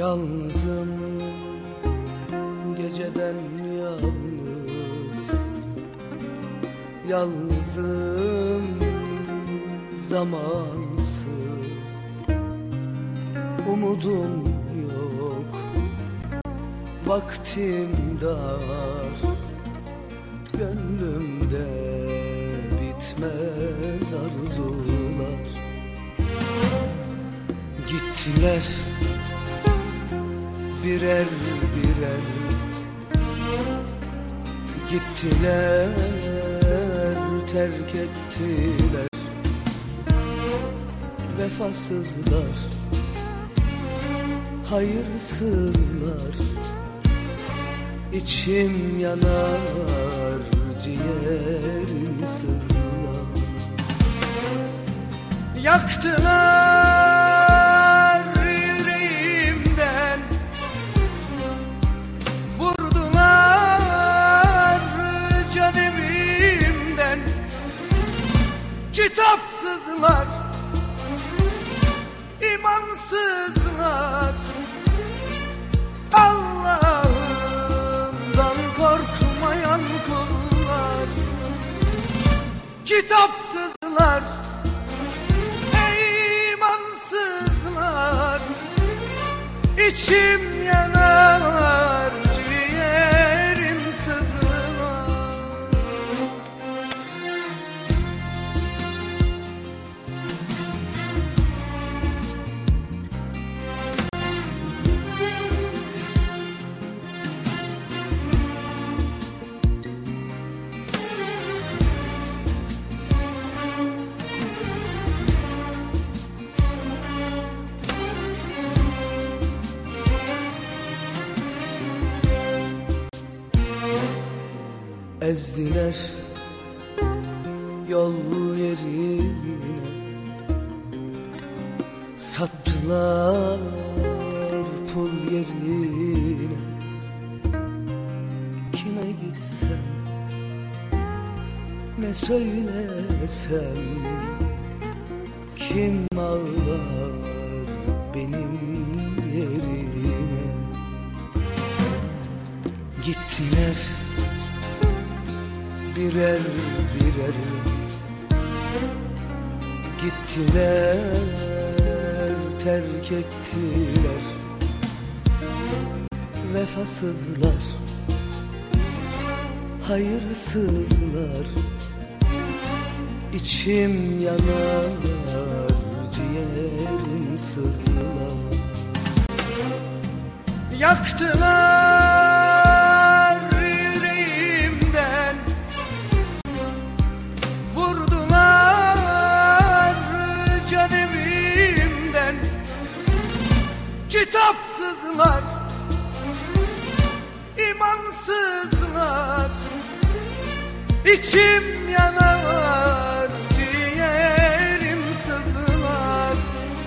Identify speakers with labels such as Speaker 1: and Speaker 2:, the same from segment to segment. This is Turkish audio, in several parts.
Speaker 1: Yalnızım geceden yalnız, yalnızım zamansız. Umudum yok, vaktim dar, gönlümde bitmez arzular. Gittiler birer birer, gittiler, terk ettiler. Vefasızlar, hayırsızlar. İçim yanar, ciğerim sızlar. Yaktılar yüreğimden, vurdular can evimden. Kitapsızlar, imansızlar. Allah'ından korkmayan kullar. Kitapsızlar, imansızlar. İçim yanar, ciğerim sızlar. Ezdiler yol yerine, sattılar pul yerine. Kime gitsem, ne söylesem, kim ağlar benim yerime. Gittiler birer birer, gittiler, terk ettiler. Vefasızlar, hayırsızlar. İçim yanar, ciğerim sızlar. Yaktılar yüreğimden, vurdular can evimden. Kitapsızlar, imansızlar. İçim yanar, ciğerim sızlar.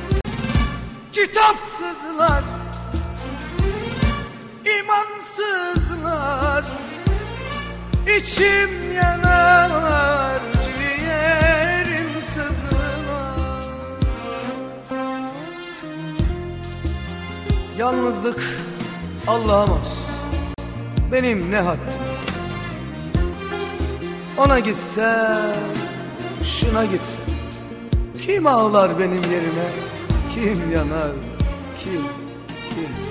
Speaker 1: Kitapsızlar, imansızlar. İçim yanar, ciğerim sızlar. Yalnızlık Allah'a mahsus, benim ne haddim. Ona gitsem, şuna gitsem, kim ağlar benim yerime, kim yanar, kim?